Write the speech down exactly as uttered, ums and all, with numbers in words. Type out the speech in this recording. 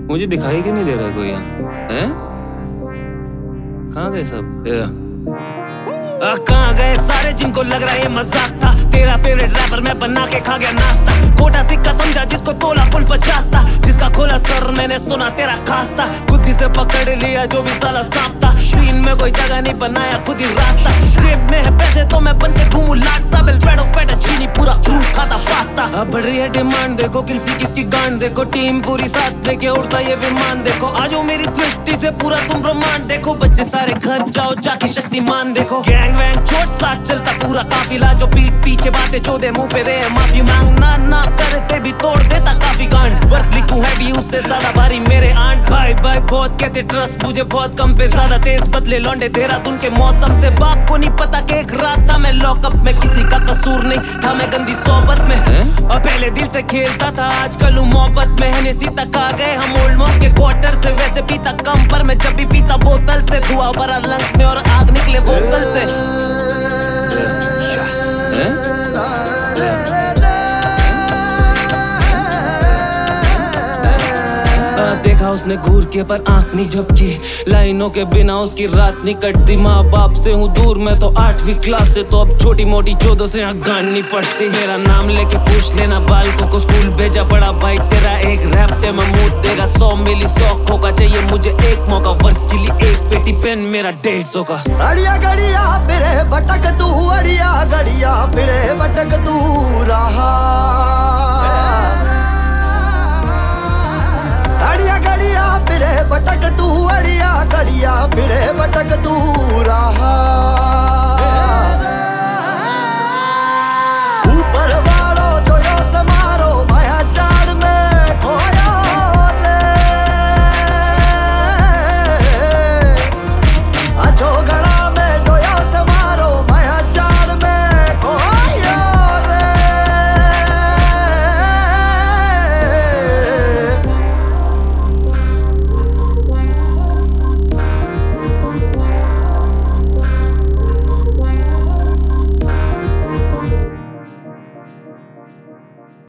मुझे दिखाई क्यों नहीं दे रहा कोई यहाँ? हैं? कहाँ गए सब? कहाँ गए सारे जिनको लग रहा है मजाक था? तेरा फेवरेट रैपर मैं बना के खा गया नाश्ता। खोटा सिक्का समझा जिसको तोला फुल पचास था। जिसका खोला सर मैंने सुना तेरा खास था। खुद से पकड़ लिया जो भी साला सांप था। सीन में कोई जगह नहीं बनाया खुद ही रास्ता। जेब में है पैसे तो मैं बन के घूमूं लाट सा। बेल्फ्रेडो फेटाचीनी पूरा क्रू खाता पास्ता। अब बढ़ रही है डिमांड देखो किसी किसकी गांड देखो। टीम पूरी साथ लेके उड़ता ये विमान देखो। आजो मेरी दृष्टि से पूरा तुम ब्रह्मांड देखो। बच्चे सारे घर जाओ जाके शक्तिमान देखो। गैंग वैंग छोट साथ चलता पूरा काफिला। जो पीठ पीछे बातें चोदे मुंह पे दे माफी मांगना ना करते भी तोड़ देता काफी गांड। वर्स लिखूं है भी उससे ज्यादा भारी मेरे आंट। भाई भाई बहुत कहते ट्रस्ट मुझे बहुत कम पे ज्यादा तेज बदले लौंडे देहरादून के मौसम से। बाप को नहीं पता कि एक रात था मैं लॉकअप में। किसी का कसूर नहीं था मैं गंदी सोबत में। और पहले दिल से खेलता था आजकल हूँ मोहब्बत में। हनेसी तक आ गए हम ओल्ड मॉन्क के क्वार्टर से। वैसे पीता कम पर मैं जब भी पीता बोतल से। धुआं भरा लंग्स में और आग निकले वोकल से। देखा उसने घूर के पर आंख नहीं झपकी। लाइनों के बिना उसकी रात नहीं कटती। माँ बाप से हूँ दूर मैं तो आठवीं क्लास से। तो अब छोटी मोटी चौदह से यहाँ गांड नहीं फटती। मेरा नाम लेके पूछ लेना बालकों को स्कूल भेजा बड़ा भाई तेरा एक रैप ते मैं मूड देगा। सौ मिली सौ खोका चाहिए मुझे एक मौका। वर्ष के लिए एक पेटी पेन मेरा डेढ़ सौ का। अड़िया गड़िया फिरे भटक तू अड़िया गड़िया फिरे भटक तू रहा। अड़िया गड़िया फिरे भटक तू अड़िया गड़िया फिरे भटक तू